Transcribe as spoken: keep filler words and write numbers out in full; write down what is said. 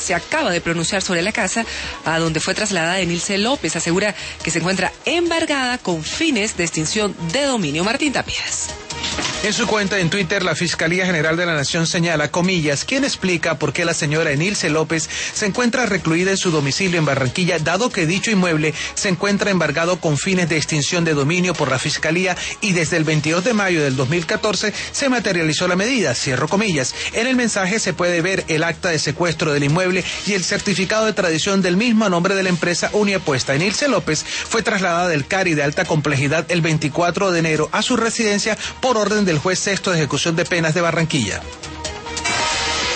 se acaba de pronunciar sobre la casa a donde fue trasladada Enilce López. Asegura que se encuentra embargada con fines de extinción de dominio. Martín Tapias. En su cuenta en Twitter, la Fiscalía General de la Nación señala, comillas, ¿quién explica por qué la señora Enilce López se encuentra recluida en su domicilio en Barranquilla, dado que dicho inmueble se encuentra embargado con fines de extinción de dominio por la Fiscalía y desde el veintidós de mayo del dos mil catorce se materializó la medida? Cierro comillas. En el mensaje se puede ver el acta de secuestro del inmueble y el certificado de tradición del mismo a nombre de la empresa Uniapuesta. Enilce López fue trasladada del CARI de alta complejidad el veinticuatro de enero a su residencia por orden del juez sexto de ejecución de penas de Barranquilla.